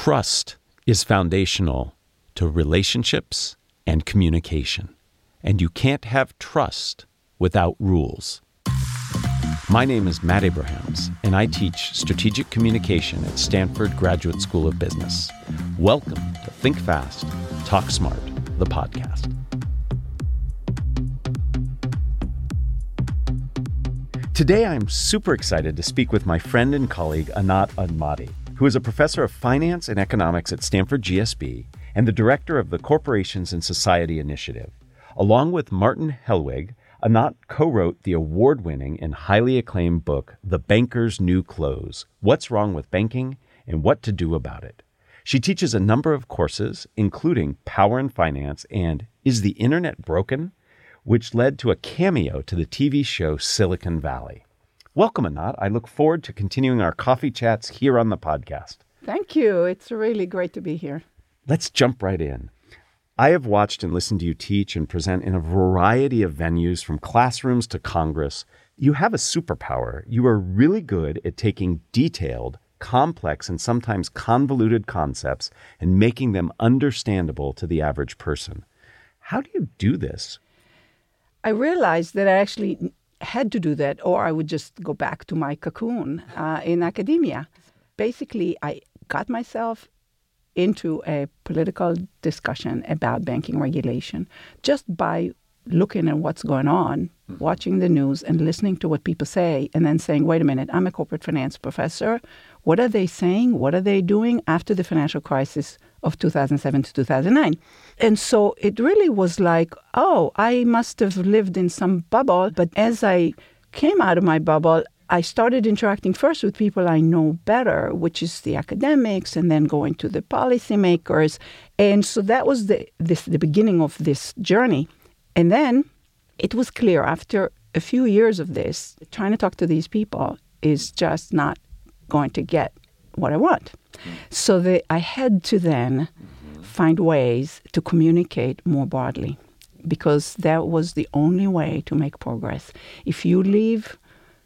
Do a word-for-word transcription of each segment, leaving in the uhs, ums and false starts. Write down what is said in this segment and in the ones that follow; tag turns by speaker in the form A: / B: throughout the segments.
A: Trust is foundational to relationships and communication, and you can't have trust without rules. My name is Matt Abrahams, and I teach strategic communication at Stanford Graduate School of Business. Welcome to Think Fast, Talk Smart, the podcast. Today, I'm super excited to speak with my friend and colleague, Anat Admati, who is a professor of finance and economics at Stanford G S B and the director of the Corporations and Society Initiative. Along with Martin Hellwig, Anat co-wrote the award-winning and highly acclaimed book, The Banker's New Clothes: What's Wrong with Banking and What to Do About It. She teaches a number of courses, including Power in Finance and Is the Internet Broken?, which led to a cameo to the T V show Silicon Valley. Welcome, Anat. I look forward to continuing our coffee chats here on the podcast.
B: Thank you. It's really great to be here.
A: Let's jump right in. I have watched and listened to you teach and present in a variety of venues, from classrooms to Congress. You have a superpower. You are really good at taking detailed, complex, and sometimes convoluted concepts and making them understandable to the average person. How do you do this?
B: I realized that I actually had to do that, or I would just go back to my cocoon uh, in academia. Basically, I got myself into a political discussion about banking regulation just by looking at what's going on, watching the news and listening to what people say, and then saying, wait a minute, I'm a corporate finance professor. What are they saying? What are they doing after the financial crisis of two thousand seven to two thousand nine? And so it really was like, oh, I must have lived in some bubble. But as I came out of my bubble, I started interacting first with people I know better, which is the academics, and then going to the policymakers. And so that was the this, the beginning of this journey. And then it was clear after a few years of this, trying to talk to these people is just not going to get what I want. So the, I had to then find ways to communicate more broadly, because that was the only way to make progress. If you leave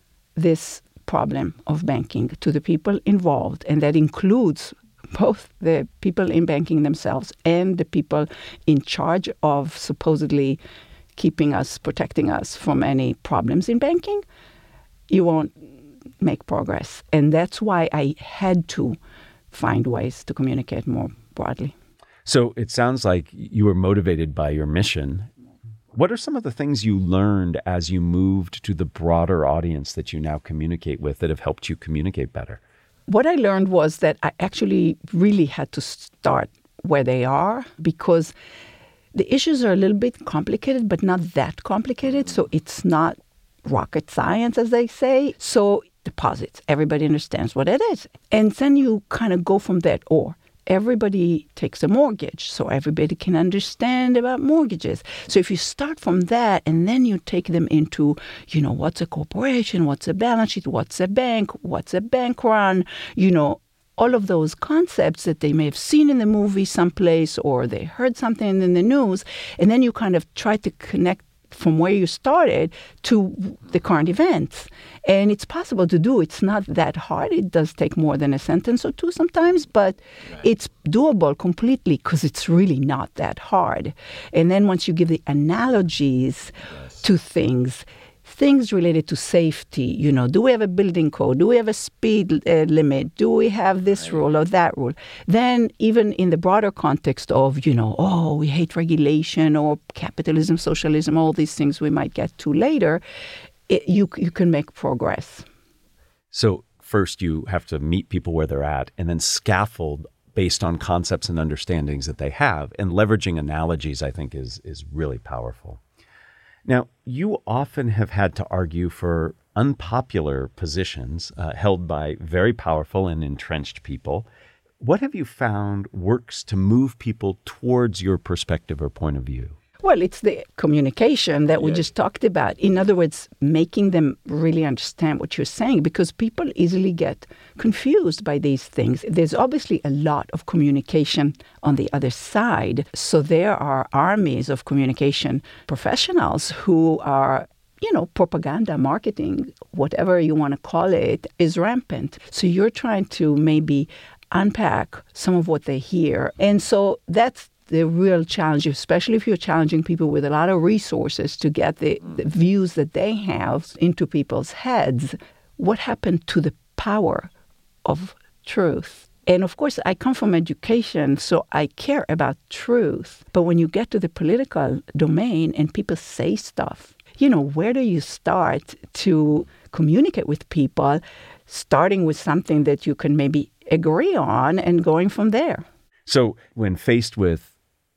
B: this problem of banking to the people involved, and that includes both the people in banking themselves and the people in charge of supposedly keeping us, protecting us from any problems in banking, you won't make progress. And that's why I had to find ways to communicate more broadly.
A: So it sounds like you were motivated by your mission. What are some of the things you learned as you moved to the broader audience that you now communicate with that have helped you communicate better?
B: What I learned was that I actually really had to start where they are, because the issues are a little bit complicated, but not that complicated. So it's not rocket science, as they say. So deposits, everybody understands what it is. And then you kind of go from that. Or everybody takes a mortgage, so everybody can understand about mortgages. So if you start from that and then you take them into, you know, what's a corporation, what's a balance sheet, what's a bank, what's a bank run, you know, all of those concepts that they may have seen in the movie someplace or they heard something in the news, and then you kind of try to connect from where you started to the current events. And it's possible to do. It's not that hard. It does take more than a sentence or two sometimes, but right. It's doable completely because it's really not that hard. And then once you give the analogies yes. to things, things related to safety, you know, do we have a building code? Do we have a speed uh, limit? Do we have this right. rule or that rule? Then even in the broader context of, you know, oh, we hate regulation or capitalism, socialism, all these things we might get to later, it, you you can make progress.
A: So first you have to meet people where they're at and then scaffold based on concepts and understandings that they have. And leveraging analogies, I think, is is really powerful. Now, you often have had to argue for unpopular positions uh, held by very powerful and entrenched people. What have you found works to move people towards your perspective or point of view?
B: Well, it's the communication that we yeah. just talked about. In other words, making them really understand what you're saying, because people easily get confused by these things. There's obviously a lot of communication on the other side. So there are armies of communication professionals who are, you know, propaganda, marketing, whatever you want to call it, is rampant. So you're trying to maybe unpack some of what they hear. And so that's the real challenge, especially if you're challenging people with a lot of resources to get the, the views that they have into people's heads. What happened to the power of truth? And of course, I come from education, so I care about truth. But when you get to the political domain and people say stuff, you know, where do you start to communicate with people, starting with something that you can maybe agree on and going from there?
A: So when faced with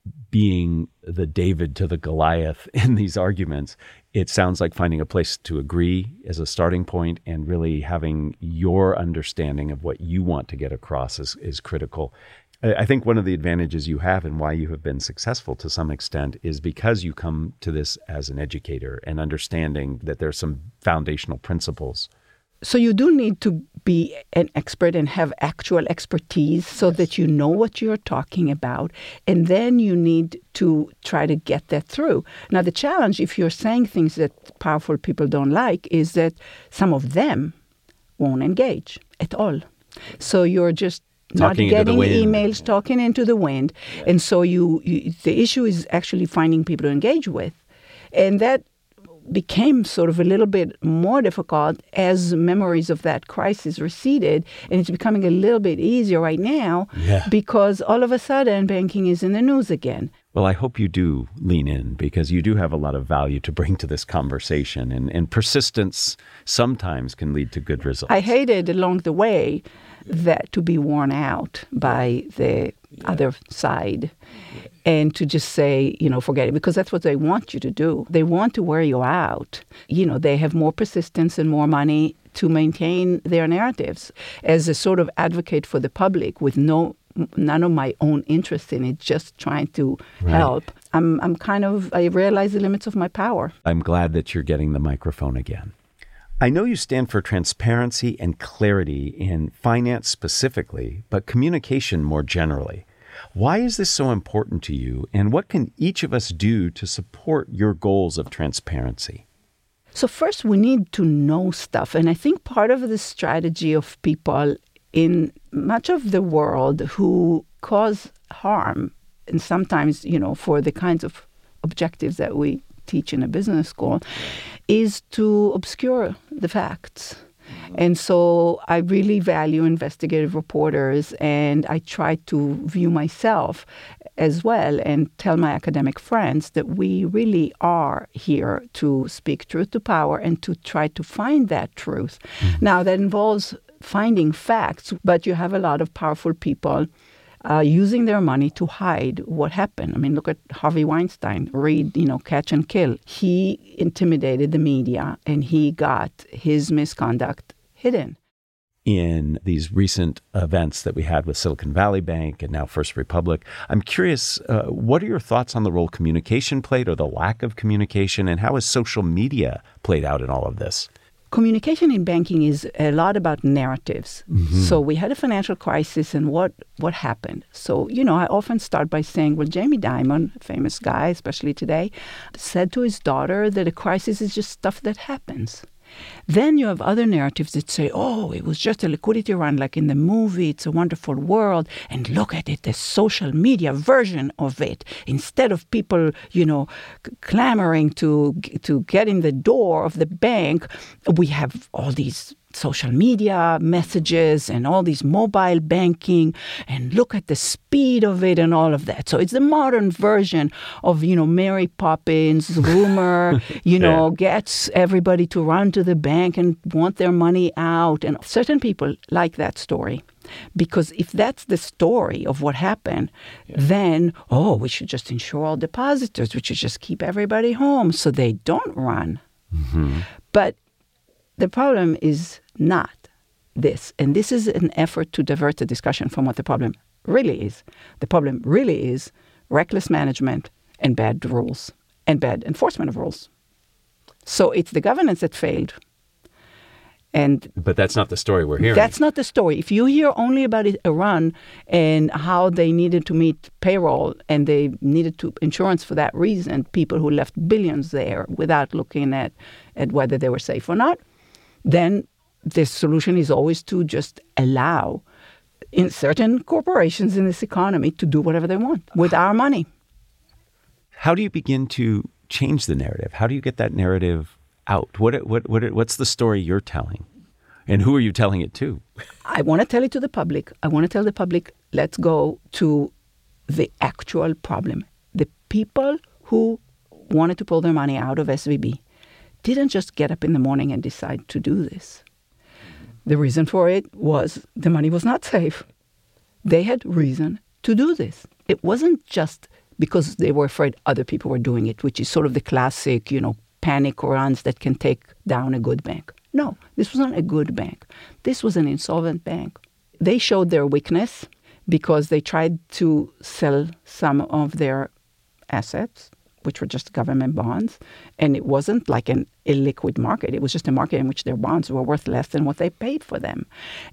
A: being the David to the Goliath in these arguments, it sounds like finding a place to agree as a starting point and really having your understanding of what you want to get across is, is critical. I think one of the advantages you have and why you have been successful to some extent is because you come to this as an educator and understanding that there are some foundational principles.
B: So you do need to be an expert and have actual expertise so yes. that you know what you're talking about. And then you need to try to get that through. Now, the challenge, if you're saying things that powerful people don't like, is that some of them won't engage at all. So you're just
A: talking
B: not getting emails,
A: yeah.
B: talking into the wind. Yeah. And so you, you, the issue is actually finding people to engage with. And that became sort of a little bit more difficult as memories of that crisis receded. And it's becoming a little bit easier right now
A: yeah.
B: because all of a sudden banking is in the news again.
A: Well, I hope you do lean in because you do have a lot of value to bring to this conversation. And, and persistence sometimes can lead to good results.
B: I hated along the way that to be worn out by the yeah. other side. And to just say, you know, forget it, because that's what they want you to do. They want to wear you out. You know, they have more persistence and more money to maintain their narratives. As a sort of advocate for the public with no none of my own interest in it, just trying to
A: right.
B: help, I'm I'm kind of, I realize the limits of my power.
A: I'm glad that you're getting the microphone again. I know you stand for transparency and clarity in finance specifically, but communication more generally. Why is this so important to you, and what can each of us do to support your goals of transparency?
B: So first, we need to know stuff. And I think part of the strategy of people in much of the world who cause harm, and sometimes, you know, for the kinds of objectives that we teach in a business school, is to obscure the facts. And so I really value investigative reporters, and I try to view myself as well and tell my academic friends that we really are here to speak truth to power and to try to find that truth. Mm-hmm. Now, that involves finding facts, but you have a lot of powerful people Uh, using their money to hide what happened. I mean, look at Harvey Weinstein. Read, you know, Catch and Kill. He intimidated the media, and he got his misconduct hidden.
A: In these recent events that we had with Silicon Valley Bank and now First Republic, I'm curious, uh, what are your thoughts on the role communication played or the lack of communication, and how has social media played out in all of this?
B: Communication in banking is a lot about narratives. Mm-hmm. So we had a financial crisis, and what, what happened? So, you know, I often start by saying, well, Jamie Dimon, a famous guy, especially today, said to his daughter that a crisis is just stuff that happens. Then you have other narratives that say, oh, it was just a liquidity run like in the movie, It's a Wonderful World, and look at it, the social media version of it. Instead of people, you know, c- clamoring to to get in the door of the bank, we have all these social media messages and all these mobile banking, and look at the speed of it and all of that. So it's the modern version of, you know, Mary Poppins, rumor, you know, yeah. gets everybody to run to the bank and want their money out. And certain people like that story. Because if that's the story of what happened, yeah. then, oh, we should just insure all depositors. We should just keep everybody home so they don't run. Mm-hmm. But the problem is not this. And this is an effort to divert the discussion from what the problem really is. The problem really is reckless management and bad rules and bad enforcement of rules. So it's the governance that failed. And
A: but that's not the story we're hearing.
B: That's not the story. If you hear only about Iran and how they needed to meet payroll and they needed to insurance for that reason, people who left billions there without looking at, at whether they were safe or not, then the solution is always to just allow in certain corporations in this economy to do whatever they want with our money.
A: How do you begin to change the narrative? How do you get that narrative out? What what what what's the story you're telling? And who are you telling it to?
B: I want to tell it to the public. I want to tell the public, let's go to the actual problem. The people who wanted to pull their money out of S V B didn't just get up in the morning and decide to do this. The reason for it was the money was not safe. They had reason to do this. It wasn't just because they were afraid other people were doing it, which is sort of the classic, you know, panic runs that can take down a good bank. No, this was not a good bank. This was an insolvent bank. They showed their weakness because they tried to sell some of their assets, which were just government bonds. And it wasn't like an illiquid market. It was just a market in which their bonds were worth less than what they paid for them.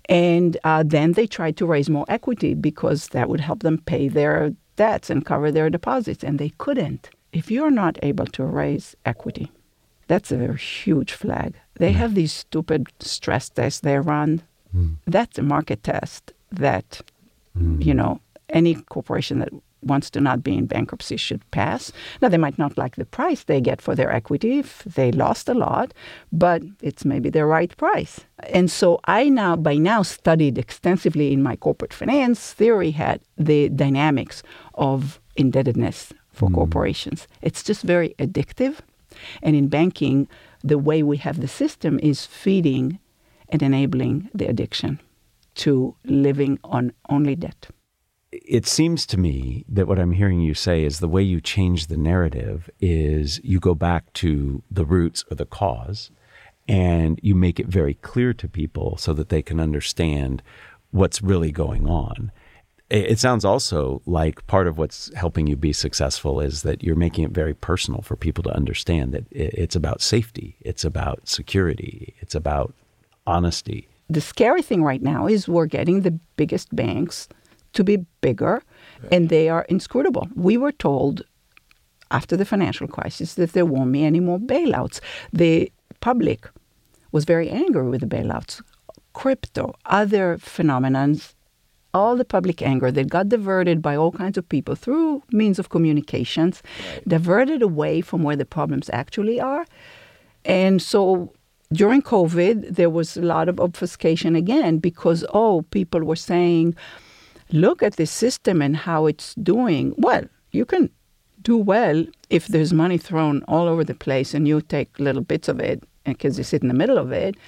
B: And uh, then they tried to raise more equity because that would help them pay their debts and cover their deposits. And they couldn't. If you're not able to raise equity, that's a very huge flag. They have these stupid stress tests they run. Mm. That's a market test that, mm. you know, any corporation that wants to not be in bankruptcy should pass. Now, they might not like the price they get for their equity if they lost a lot, but it's maybe the right price. And so I now, by now, studied extensively in my corporate finance theory hat the dynamics of indebtedness for mm. corporations. It's just very addictive. And in banking, the way we have the system is feeding and enabling the addiction to living on only debt.
A: It seems to me that what I'm hearing you say is the way you change the narrative is you go back to the roots or the cause and you make it very clear to people so that they can understand what's really going on. It sounds also like part of what's helping you be successful is that you're making it very personal for people to understand that it's about safety, it's about security, it's about honesty.
B: The scary thing right now is we're getting the biggest banks to be bigger, and they are inscrutable. We were told after the financial crisis that there won't be any more bailouts. The public was very angry with the bailouts. Crypto, other phenomenons, all the public anger that got diverted by all kinds of people through means of communications, right. diverted away from where the problems actually are. And so during COVID, there was a lot of obfuscation again because, oh, people were saying, look at this system and how it's doing. Well, you can do well if there's money thrown all over the place and you take little bits of it because you sit in the middle of it.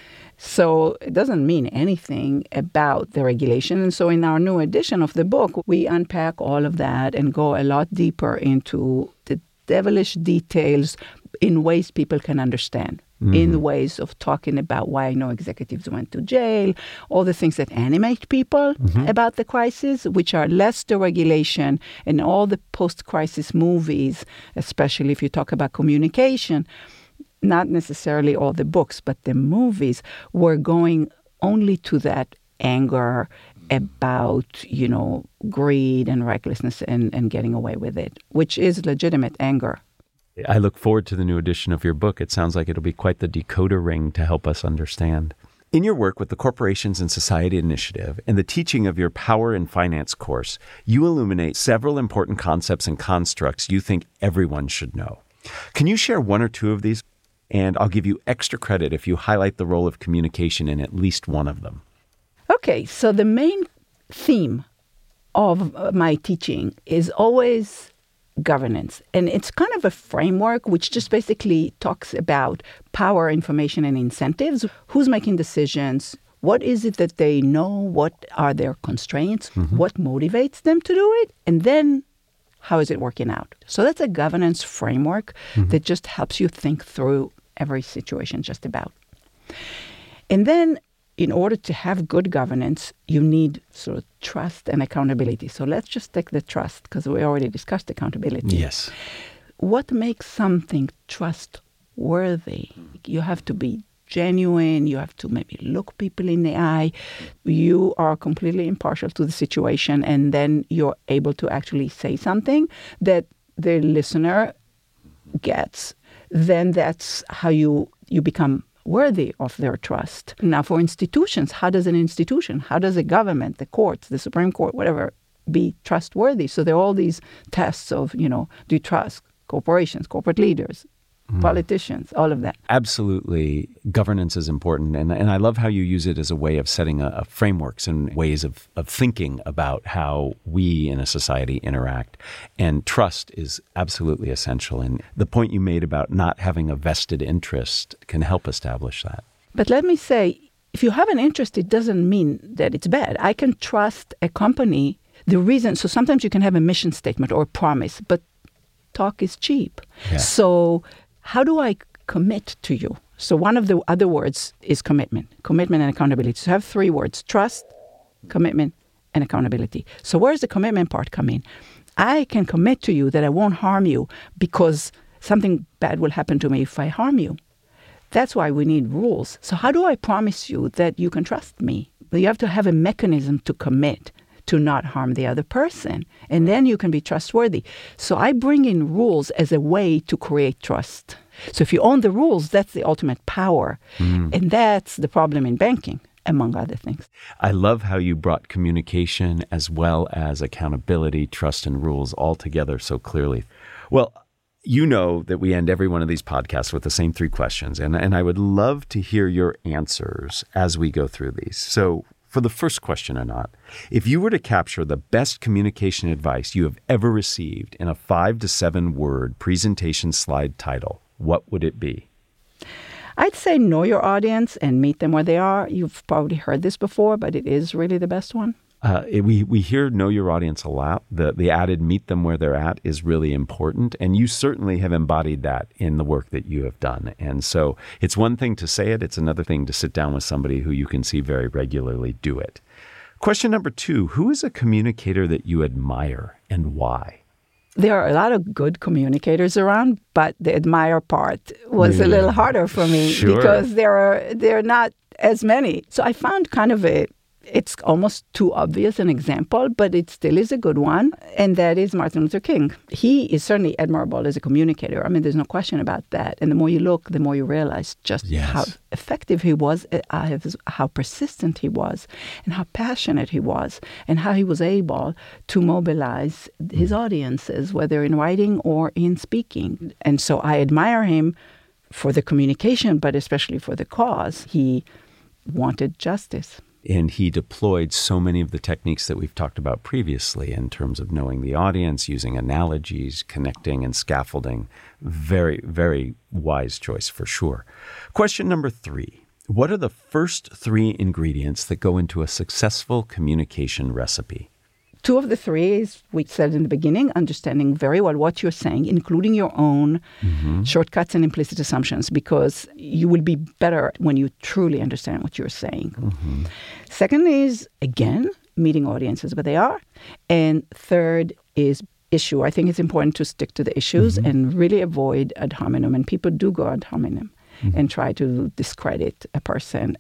B: So it doesn't mean anything about the regulation. And so in our new edition of the book, we unpack all of that and go a lot deeper into the devilish details in ways people can understand, mm-hmm. in the ways of talking about why no executives went to jail, all the things that animate people mm-hmm. about the crisis, which are less the regulation and all the post-crisis movies, especially if you talk about communication. Not necessarily all the books, but the movies were going only to that anger about, you know, greed and recklessness and, and getting away with it, which is legitimate anger.
A: I look forward to the new edition of your book. It sounds like it'll be quite the decoder ring to help us understand. In your work with the Corporations and Society Initiative and the teaching of your Power in Finance course, you illuminate several important concepts and constructs you think everyone should know. Can you share one or two of these? And I'll give you extra credit if you highlight the role of communication in at least one of them.
B: Okay, so the main theme of my teaching is always governance. And it's kind of a framework which just basically talks about power, information, and incentives. Who's making decisions? What is it that they know? What are their constraints? Mm-hmm. What motivates them to do it? And then how is it working out? So that's a governance framework mm-hmm. that just helps you think through every situation just about. And then in order to have good governance, you need sort of trust and accountability. So let's just take the trust because we already discussed accountability.
A: Yes.
B: What makes something trustworthy? You have to be genuine. You have to maybe look people in the eye. You are completely impartial to the situation, and then you're able to actually say something that the listener gets. Then that's how you, you become worthy of their trust. Now, for institutions, how does an institution, how does a government, the courts, the Supreme Court, whatever, be trustworthy? So there are all these tests of, you know, do you trust corporations, corporate leaders, mm. politicians, all of that.
A: Absolutely. Governance is important. And, and I love how you use it as a way of setting a, a frameworks and ways of, of thinking about how we in a society interact. And trust is absolutely essential. And the point you made about not having a vested interest can help establish that.
B: But let me say, if you have an interest, it doesn't mean that it's bad. I can trust a company. The reason, so sometimes you can have a mission statement or a promise, but talk is cheap.
A: Yeah.
B: So how do I commit to you? So one of the other words is commitment, commitment and accountability. So I have three words: trust, commitment, and accountability. So where's the commitment part come in? I can commit to you that I won't harm you because something bad will happen to me if I harm you. That's why we need rules. So how do I promise you that you can trust me? But you have to have a mechanism to commit to not harm the other person. And then you can be trustworthy. So I bring in rules as a way to create trust. So if you own the rules, that's the ultimate power. Mm. And that's the problem in banking, among other things.
A: I love how you brought communication as well as accountability, trust, and rules all together so clearly. Well, you know that we end every one of these podcasts with the same three questions, and, and I would love to hear your answers as we go through these. So for the first question, Anat, if you were to capture the best communication advice you have ever received in a five to seven word presentation slide title, what would it be?
B: I'd say know your audience and meet them where they are. You've probably heard this before, but it is really the best one.
A: Uh, it, we we hear know your audience a lot. The the added meet them where they're at is really important. And you certainly have embodied that in the work that you have done. And so it's one thing to say it. It's another thing to sit down with somebody who you can see very regularly do it. Question number two, who is a communicator that you admire and why?
B: There are a lot of good communicators around, but the admire part was yeah. a little harder for me
A: sure.
B: because there are there are not as many. So I found kind of a It's almost too obvious an example, but it still is a good one, and that is Martin Luther King. He is certainly admirable as a communicator. I mean, there's no question about that. And the more you look, the more you realize just
A: yes.
B: how effective he was, uh, how persistent he was, and how passionate he was, and how he was able to mobilize his audiences, whether in writing or in speaking. And so I admire him for the communication, but especially for the cause. He wanted justice.
A: And he deployed so many of the techniques that we've talked about previously in terms of knowing the audience, using analogies, connecting and scaffolding. Very, very wise choice for sure. Question number three. What are the first three ingredients that go into a successful communication recipe?
B: Two of the three is, we said in the beginning, understanding very well what you're saying, including your own mm-hmm. shortcuts and implicit assumptions, because you will be better when you truly understand what you're saying. Mm-hmm. Second is, again, meeting audiences where they are. And third is issue. I think it's important to stick to the issues mm-hmm. and really avoid ad hominem. And people do go ad hominem mm-hmm. and try to discredit a person.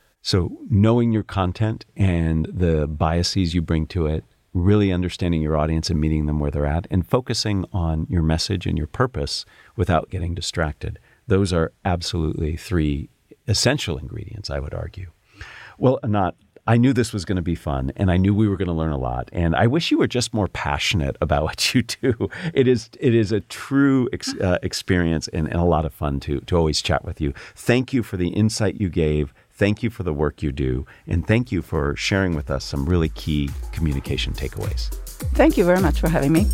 A: So knowing your content and the biases you bring to it, really understanding your audience and meeting them where they're at, and focusing on your message and your purpose without getting distracted. Those are absolutely three essential ingredients, I would argue. Well, Anat, I knew this was going to be fun, and I knew we were going to learn a lot. And I wish you were just more passionate about what you do. It is it is a true ex, uh, experience and, and a lot of fun to to always chat with you. Thank you for the insight you gave. Thank you for the work you do, and thank you for sharing with us some really key communication takeaways.
B: Thank you very much for having me.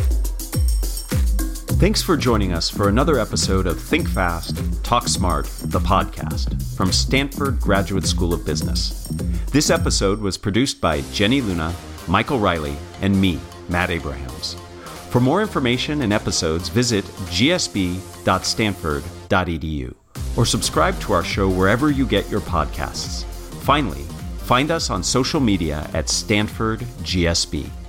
A: Thanks for joining us for another episode of Think Fast, Talk Smart, the podcast from Stanford Graduate School of Business. This episode was produced by Jenny Luna, Michael Riley, and me, Matt Abrahams. For more information and episodes, visit g s b dot stanford dot e d u. or subscribe to our show wherever you get your podcasts. Finally, find us on social media at Stanford G S B.